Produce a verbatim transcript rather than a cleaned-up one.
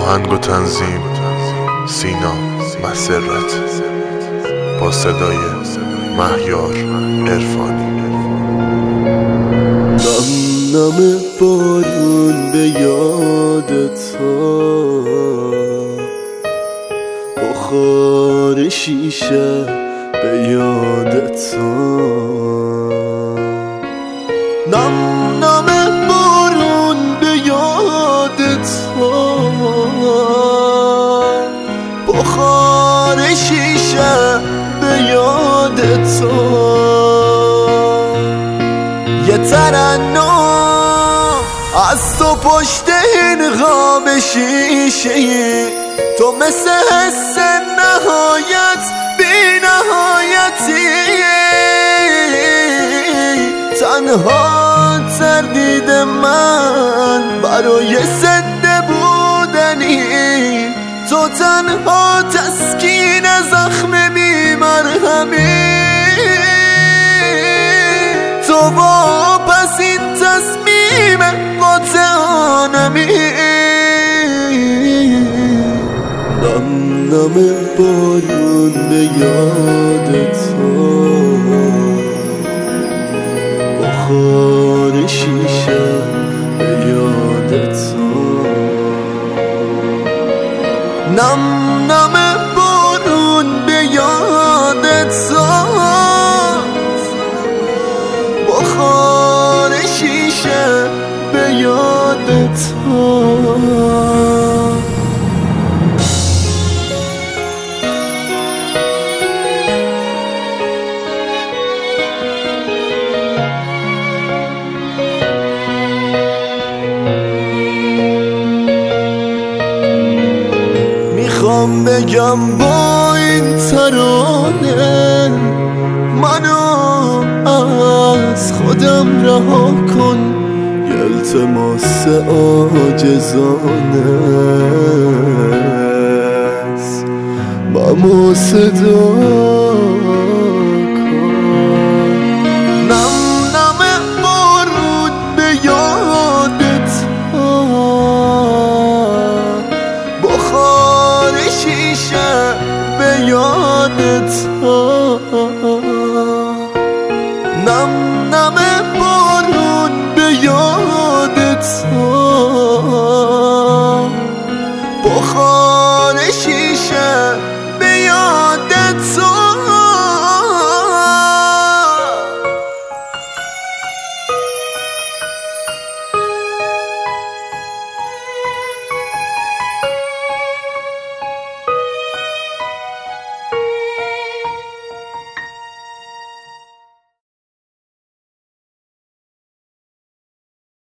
آهنگ و تنظیم سینا مسرت با صدای مهیار عرفانی. نم نم بارون به یادت بخار شیشه به یادت نم نم بارون به یادت بخار شیشه به یادت یه ترنم از تو پشت این خواب شیشه تو مثل حس نهایت بی نهایتی تنها تردید من برای زنده بودنی تو تنها تسکین زخم بی مرهمی تو واپس این تصمیم قاطعانمی نم نم بارون به یادت بخار شیشه به یادت نم نم بارون به یادت بخار شیشه به یادت میخوام بگم با این ترانه منو از خودم رها کن یه التماس عاجزانه است با صدا